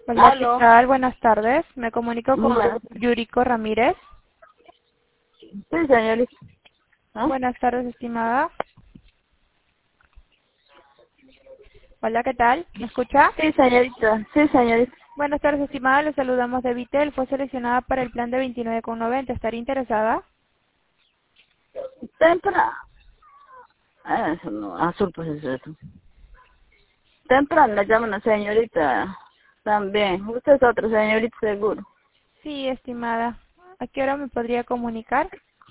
Hola, ¿qué Aló. tal? Buenas tardes. Me comunico con Bueno, Yuriko Ramírez. sí, señorita. ¿Ah? Buenas tardes, estimada. Hola, ¿qué tal? ¿Me escucha? Sí, señorita. Sí, señorita. Buenas tardes, estimada. Le saludamos de Vitel. Fue seleccionada para el plan de 29,90. ¿Estaría interesada? Temprano. Eso no, azul pues es eso. Temprano me llama una señorita también. Usted es otra señorita seguro. Sí, estimada. ¿A qué hora me podría comunicar?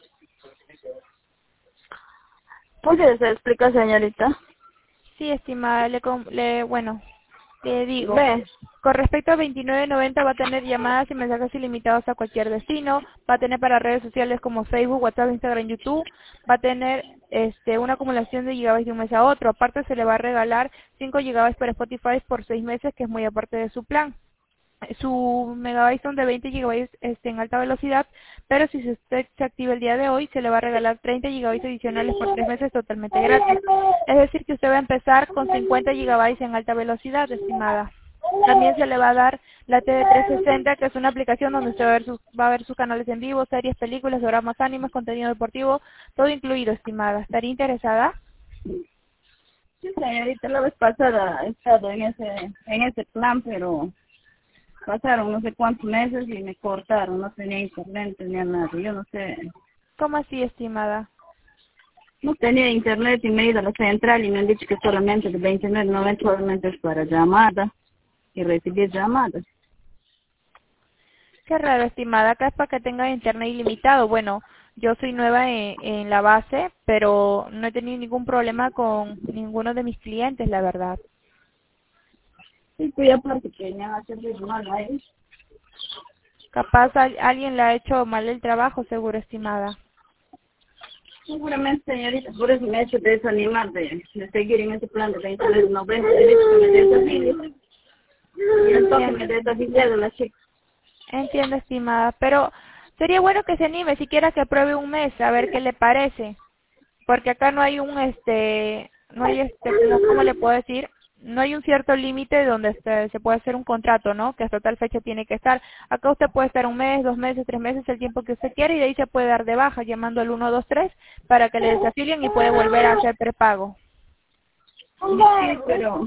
¿Por qué se explica, señorita? Sí, estimada. Bueno, le digo. Ve. Con respecto a 29.90 va a tener llamadas y mensajes ilimitados a cualquier destino, va a tener para redes sociales como Facebook, WhatsApp, Instagram, YouTube, va a tener una acumulación de gigabytes de un mes a otro. Aparte se le va a regalar 5 gigabytes para Spotify por 6 meses, que es muy aparte de su plan. Su megabytes son de 20 gigabytes en alta velocidad, pero si usted se activa el día de hoy, se le va a regalar 30 gigabytes adicionales por 3 meses totalmente gratis. Es decir, que usted va a empezar con 50 gigabytes en alta velocidad, estimada. También se le va a dar la TV 360, que es una aplicación donde usted va a ver sus canales en vivo, series, películas, programas, animes, contenido deportivo, todo incluido, estimada. ¿Estaría interesada? Sí, señorita, la vez pasada he estado en ese plan, pero pasaron no sé cuántos meses y me cortaron. No tenía internet, no tenía nada. Yo no sé. ¿Cómo así, estimada? No tenía internet y me he ido a la central y me han dicho que solamente de 29.90 solamente es para llamadas y recibir llamadas. Qué raro, estimada. Acá es para que tenga internet ilimitado. Bueno, yo soy nueva en la base, pero no he tenido ningún problema con ninguno de mis clientes, la verdad. Sí, pues aparte que me han hecho mal ahí. Capaz alguien le ha hecho mal el trabajo, seguro, estimada. Seguramente, señorita, por eso me he hecho desanimar de seguir en ese plan de 29.90. He dicho que me desafíe y el toque me Entiendo, desafíe de la chica. entiendo, estimada. Pero sería bueno que se anime, siquiera que pruebe un mes, a ver qué le parece. Porque acá no hay no hay ¿cómo le puedo decir? No hay un cierto límite donde se puede hacer un contrato, ¿no? Que hasta tal fecha tiene que estar. Acá usted puede estar un mes, 2 meses, 3 meses, el tiempo que usted quiera, y de ahí se puede dar de baja llamando al 123 para que le desafilien y puede volver a hacer prepago. Sí,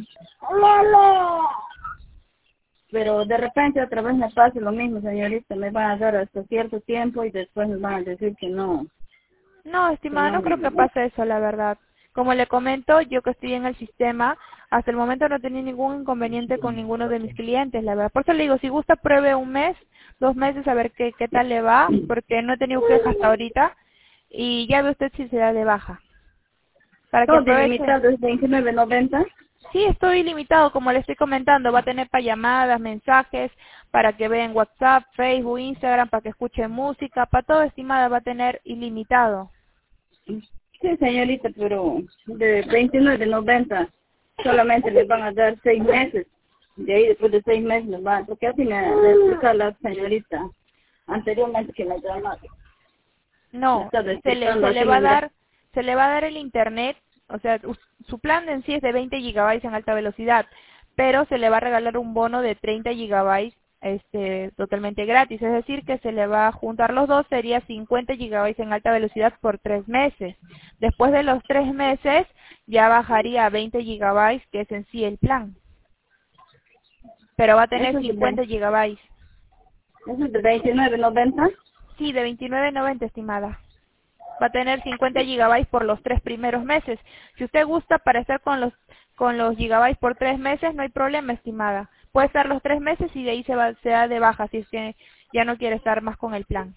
pero de repente otra vez me pasa lo mismo, señorita. Me van a dar hasta cierto tiempo y después me van a decir que no, No, que estimada, no. no creo que pase eso, la verdad. Como le comento, yo que estoy en el sistema, hasta el momento no he tenido ningún inconveniente con ninguno de mis clientes, la verdad. Por eso le digo, si gusta, pruebe un mes, 2 meses, a ver qué tal le va, porque no he tenido quejas hasta ahorita, y ya ve usted si se da de baja, para que Todo aproveche. delimitado es 29.90. Sí, estoy ilimitado, como le estoy comentando, va a tener para llamadas, mensajes, para que vean WhatsApp, Facebook, Instagram, para que escuche música, para todo, estimada, va a tener ilimitado. Sí, señorita, pero de 29.90 solamente le van a dar 6 meses. De ahí, después de 6 meses, les van, porque así me explica la señorita anteriormente que me llamaba. Me No, estaba se le, explicando se así, le va a me dar, se le va a dar el internet, o sea, su plan en sí es de 20 gigabytes en alta velocidad, pero se le va a regalar un bono de 30 gigabytes, totalmente gratis, es decir, que se le va a juntar los dos, sería 50 gigabytes en alta velocidad por 3 meses. Después de los 3 meses, ya bajaría a 20 gigabytes, que es en sí el plan, pero va a tener eso es de, 50 gigabytes. eso es de 29.90. Sí, de 29.90, estimada. Va a tener 50 gigabytes por los 3 primeros meses. Si usted gusta para estar con los gigabytes por 3 meses, no hay problema, estimada. Puede estar los 3 meses y de ahí se da de baja si es que ya no quiere estar más con el plan.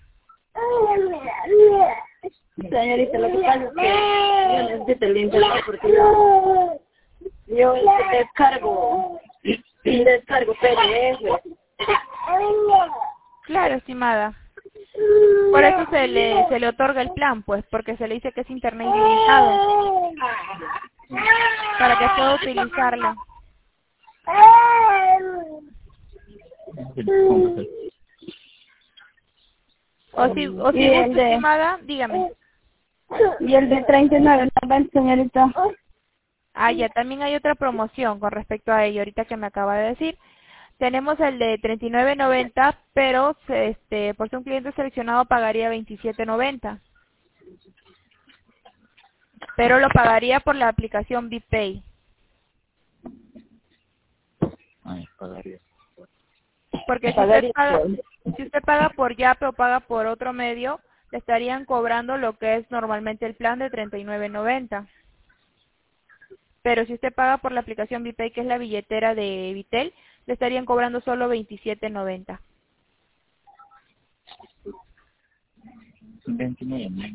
Señorita, lo que pasa es que yo necesito el internet porque yo descargo PDF. Claro, estimada. Por eso se le otorga el plan, pues, porque se le dice que es internet ilimitado, para que pueda utilizarlo. O Y si el gusta, de estimada, dígame. y el de 39.90, señorita. Ah, ya, también hay otra promoción con respecto a ello, ahorita que me acaba de decir. Tenemos el de 39.90, pero por ser un cliente seleccionado pagaría 27.90. Pero lo pagaría por la aplicación BPay. Ay, pagaría. Porque Pagaría si usted paga por Yape o paga por otro medio, le estarían cobrando lo que es normalmente el plan de 39.90. Pero si usted paga por la aplicación BPay, que es la billetera de Vitel, le estarían cobrando solo 27.90. 29.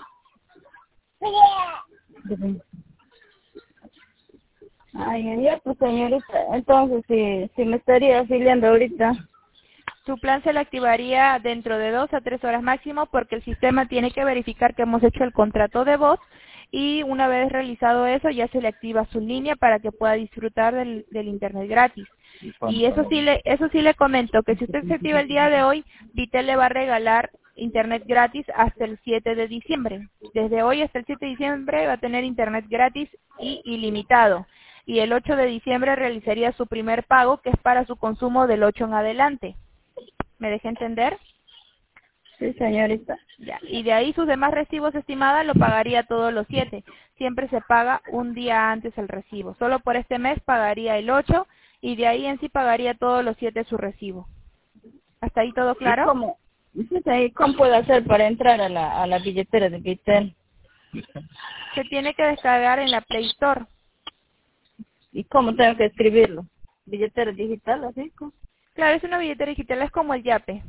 Ay, ya pues señorita, entonces si me estaría afiliando ahorita. Su plan se le activaría dentro de 2 a 3 horas máximo porque el sistema tiene que verificar que hemos hecho el contrato de voz y una vez realizado eso ya se le activa su línea para que pueda disfrutar del internet gratis. Y eso sí le comento que si usted se activa el día de hoy, Vitel le va a regalar internet gratis hasta el 7 de diciembre. Desde hoy hasta el 7 de diciembre va a tener internet gratis y ilimitado. Y el 8 de diciembre realizaría su primer pago, que es para su consumo del 8 en adelante. ¿Me dejé entender? Sí, señorita. Ya. Y de ahí sus demás recibos, estimada, lo pagaría todos los 7. Siempre se paga un día antes el recibo. Solo por este mes pagaría el 8 y de ahí en sí pagaría todos los 7 su recibo. ¿Hasta ahí todo claro? ¿Cómo puedo hacer para entrar a la billetera de Vitel? Se tiene que descargar en la Play Store. ¿Y cómo tengo que escribirlo? ¿Billetera digital, así? Claro, es una billetera digital, es como el Yape.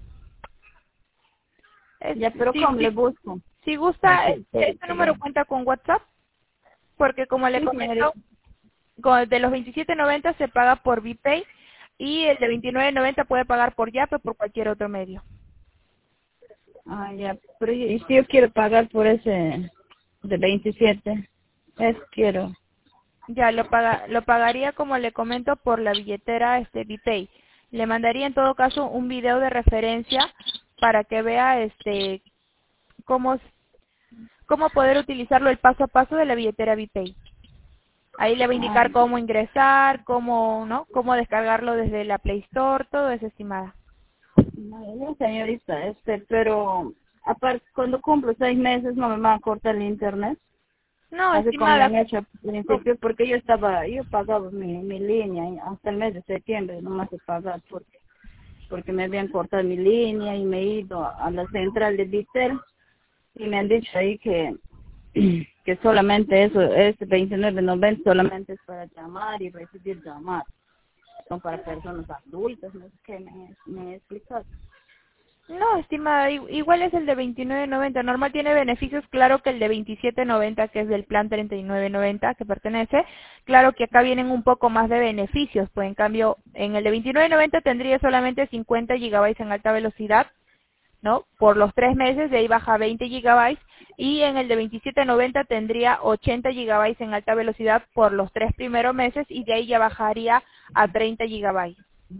Ya, pero ¿cómo le busco? Si gusta, este número cuenta con WhatsApp, porque como le comento, de los 27.90 se paga por BPay y el de 29.90 puede pagar por Yape o por cualquier otro medio. Ah, ya, pero ¿y si yo quiero pagar por ese de 27? Quiero. Ya, lo pagaría, como le comento, por la billetera BPay. Le mandaría en todo caso un video de referencia para que vea cómo poder utilizarlo el paso a paso de la billetera BPay. Ahí le va a indicar cómo ingresar, cómo descargarlo desde la Play Store, todo eso, estimada. No, señorita, pero aparte, cuando cumplo 6 meses no me van a cortar el internet. No, Así como me estimada. han hecho al principio, porque yo pagaba mi línea hasta el mes de septiembre, nomás he pagado porque me habían cortado mi línea y me he ido a la central de Vitel y me han dicho ahí que solamente eso, 29.90 solamente es para llamar y recibir llamadas. Son para personas adultas, no sé qué me he explicado. No, estimada, igual es el de 29.90. Normal tiene beneficios, claro que el de 27.90, que es del plan 39.90 que pertenece, claro que acá vienen un poco más de beneficios, pues en cambio en el de 29.90 tendría solamente 50 GB en alta velocidad, ¿no? Por los 3 meses, de ahí baja a 20 GB, y en el de 27.90 tendría 80 GB en alta velocidad por los 3 primeros meses, y de ahí ya bajaría a 30 GB.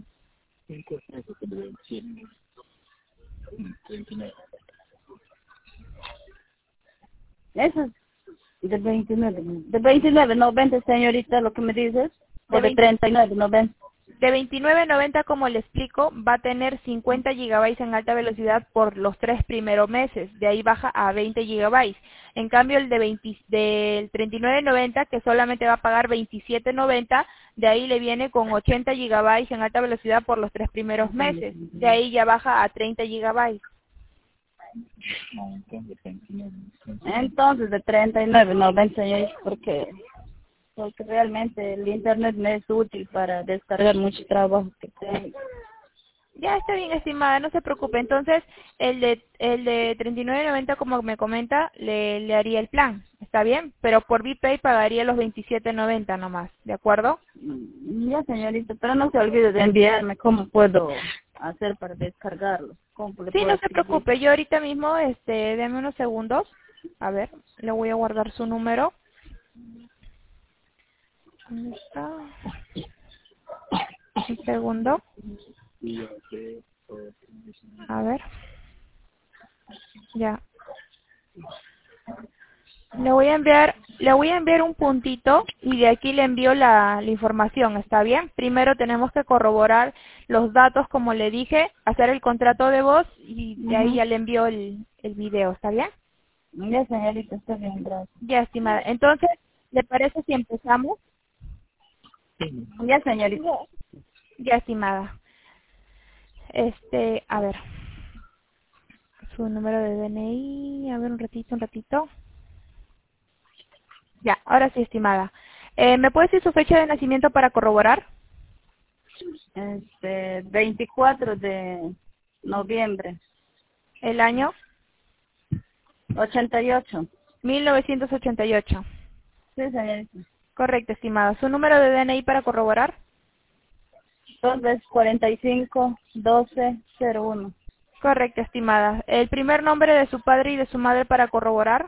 Eso es de 29.90, señorita, lo que me dices, o de 39.90. De 29.90, como le explico, va a tener 50 GB en alta velocidad por los 3 primeros meses. De ahí baja a 20 GB. En cambio, el del 39.90, que solamente va a pagar 27.90, de ahí le viene con 80 GB en alta velocidad por los 3 primeros meses. De ahí ya baja a 30 GB. Entonces, de 39.90, señorita, porque realmente el internet me es útil para descargar mucho trabajo que tengo. Ya está bien, estimada, no se preocupe. Entonces, el de 39.90, como me comenta, le haría el plan. ¿Está bien? Pero por BPay pagaría los 27.90 nomás, ¿de acuerdo? Ya, señorita, pero no se olvide de enviarme cómo puedo hacer para descargarlo. Sí, no se preocupe. Yo ahorita mismo, deme unos segundos. A ver, le voy a guardar su número. ¿Dónde está? Un segundo. A ver. Ya. Le voy a enviar Le voy a enviar un puntito y de aquí le envío la información, ¿está bien? Primero tenemos que corroborar los datos, como le dije, hacer el contrato de voz y de ahí ya le envío el video, ¿está bien? Ya, señorita, está bien, gracias. Ya, estimada. Entonces, ¿le parece si empezamos? Ya, señorita. Ya, estimada. A ver. Su número de DNI, a ver un ratito. Ya, ahora sí, estimada. ¿Me puede decir su fecha de nacimiento para corroborar? 24 de noviembre, El año 88. 1988. Sí, señorita. Correcto, estimada. ¿Su número de DNI para corroborar? 2 veces 45, 12, 01. Correcto, estimada. ¿El primer nombre de su padre y de su madre para corroborar?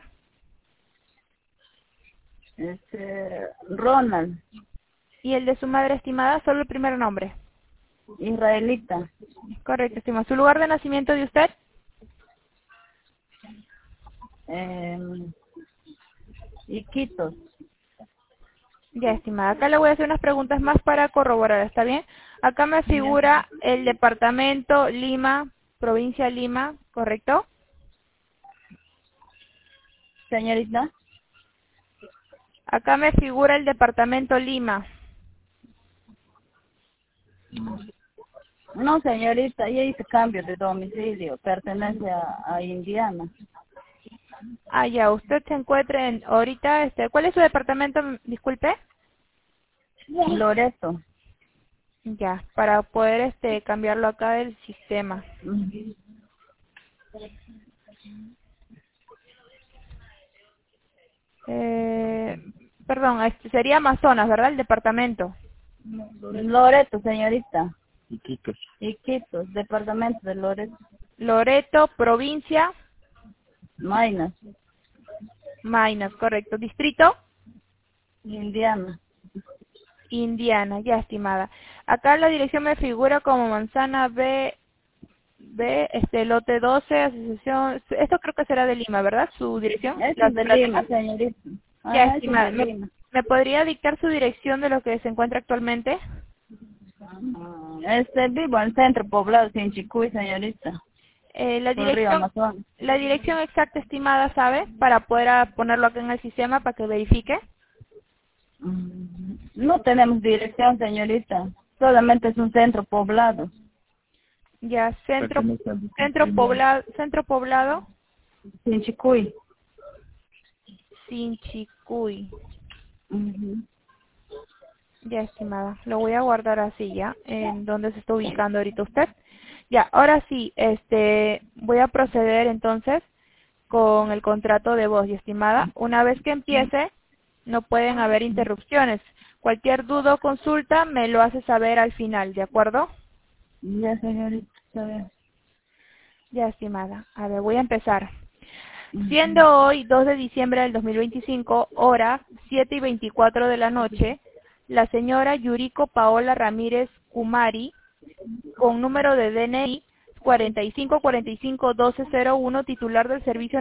Ronald, ¿Y el de su madre, estimada? Solo el primer nombre. israelita. Correcto, estimada. ¿Su lugar de nacimiento de usted? Iquitos. Ya, estimada. Acá le voy a hacer unas preguntas más para corroborar, ¿está bien? Acá me figura el departamento Lima, provincia Lima, ¿correcto? Señorita. Acá me figura el departamento Lima. No, señorita, ya hice cambio de domicilio. Pertenece a Indiana. Ah, ya. Usted se encuentra en, ahorita, ¿cuál es su departamento? Disculpe. Loreto. Ya, para poder cambiarlo acá del sistema. Perdón, sería Amazonas, ¿verdad? El departamento. Loreto, señorita. Iquitos. Iquitos, departamento de Loreto. Loreto, provincia. Maynas, Maynas, correcto. Distrito. Indiana. Indiana, ya, estimada. Acá la dirección me figura como Manzana lote 12, asociación. Esto creo que será de Lima, ¿verdad? Su dirección. Eso es de Lima, señorita. Ya, Eso es estimada. de Lima. ¿Me podría dictar su dirección de lo que se encuentra actualmente? Vivo en Centro Poblado, Sinchicuy, señorita. La Por Río dirección, Amazonas. la dirección exacta, estimada, ¿sabe? Para poder ponerlo acá en el sistema para que verifique. No tenemos dirección, señorita. Solamente es un centro poblado. Ya, centro poblado, Sinchicuy. Sinchicuy. Ya, estimada, lo voy a guardar así ya, en donde se está ubicando ahorita usted. Ya, ahora sí, voy a proceder entonces con el contrato de voz, y estimada, una vez que empiece, no pueden haber interrupciones. Cualquier duda o consulta me lo hace saber al final, ¿de acuerdo? Ya, señorita, está bien. Ya, estimada. A ver, voy a empezar. Siendo hoy 2 de diciembre del 2025, hora 7:24 de la noche, la señora Yuriko Paola Ramírez Kumari, con número de DNI 45451201, titular del servicio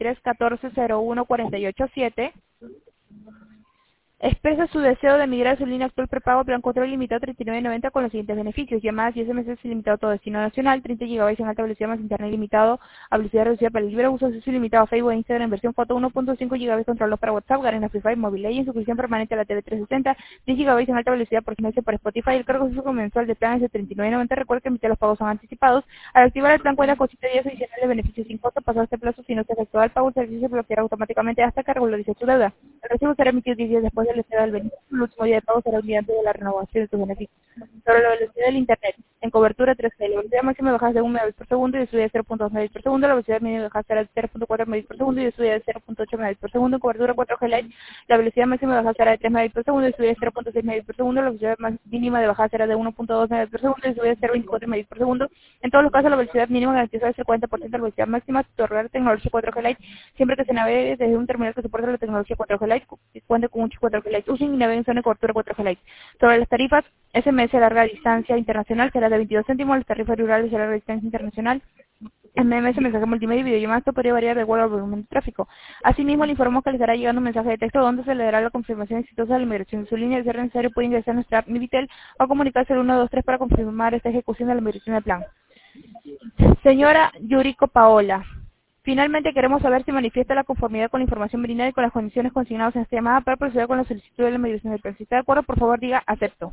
9314014887, expresa su deseo de migrar a su línea actual prepago plan control limitado 39.90 con los siguientes beneficios: llamadas y SMS ilimitado a todo destino nacional, 30 GB en alta velocidad más internet ilimitado a velocidad reducida para el libre uso, acceso ilimitado a Facebook e Instagram en versión foto, 1.5 GB controlados para WhatsApp, Garena Free Fire, Mobile Legends, suscripción permanente a la TV 360, 10 GB en alta velocidad por semestre para Spotify. El cargo físico mensual de plan es de 39.90. Recuerda que emitir los pagos son anticipados. Al activar el plan cuenta con 7 días adicionales de beneficios sin costo. Pasado este plazo, si no se efectúa el pago, el servicio se bloqueará automáticamente hasta que regularice tu deuda. El recibo será emitido 10 días después del estado del beneficio. El último día de pago será el día antes de la renovación de tus beneficios. Sobre la velocidad del Internet, en cobertura 3G, la velocidad máxima de bajada de 1 megabits por segundo y de subida de 0.2 megabits por segundo. La velocidad mínima de bajada será de 0.4 megabits por segundo y de subida de 0.8 megabits por segundo. En cobertura 4G Lite, la velocidad máxima de bajada será de 3 megabits por segundo y de subida de 0.6 megabits por segundo. La velocidad mínima de bajada será de 1.2 megabits por segundo y de subida de 0.24 megabits por segundo. En todos los casos, la velocidad mínima garantizada es el 40% de la velocidad máxima. Otorgar tecnología 4G Lite siempre que se navegue desde un terminal que soporte la tecnología 4G Lite, que cuente con un chip 4G Lite. Usen y naveguen en zona de cobertura 4G Lite. Sobre las tarifas, SMS a larga distancia internacional será de 22 céntimos, las tarifas rurales a larga distancia internacional MMS, mensaje multimedia y videollamada. Esto podría variar de acuerdo al volumen de tráfico. Asimismo, le informamos que le estará llegando un mensaje de texto donde se le dará la confirmación exitosa de la migración de su línea. De ser necesario, puede ingresar a nuestra app Mivitel o comunicarse al 123 para confirmar esta ejecución de la migración del plan. Señora Yuriko Paola, finalmente queremos saber si manifiesta la conformidad con la información brindada y con las condiciones consignadas en esta llamada para proceder con la solicitud de la migración del plan. Si está de acuerdo, por favor diga acepto.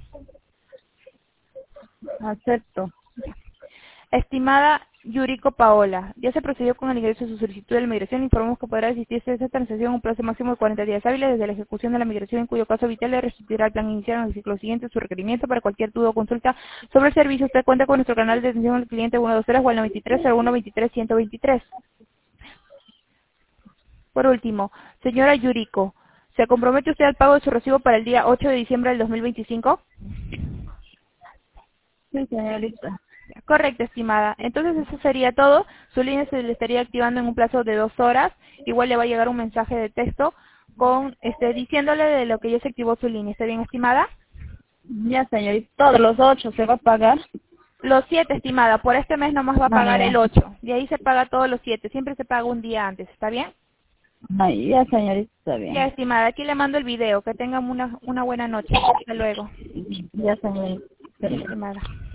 Acepto. Estimada Yuriko Paola, ya se procedió con el ingreso de su solicitud de la migración. Informamos que podrá asistirse a esta transacción en un plazo máximo de 40 días hábiles desde la ejecución de la migración, en cuyo caso Vitel le restituirá al plan inicial en el ciclo siguiente su requerimiento. Para cualquier duda o consulta sobre el servicio, usted cuenta con nuestro canal de atención al cliente 120 o al 93 01 23 123. Por último, señora Yuriko, ¿se compromete usted al pago de su recibo para el día 8 de diciembre del 2025? Sí, señorita. Correcto, estimada. Entonces eso sería todo. Su línea se le estaría activando en un plazo de 2 horas. Igual le va a llegar un mensaje de texto con diciéndole de lo que ya se activó su línea. ¿Está bien, estimada? Ya, señorita. Todos los 8 se va a pagar. Los 7, estimada. Por este mes nomás va a pagar ya. el 8. De ahí se paga todos los 7. Siempre se paga un día antes. ¿Está bien? Ay, ya, señorita, está bien. Ya, estimada. Aquí le mando el video. Que tengan una buena noche. Hasta luego. Ya, señorita. Ya, estimada.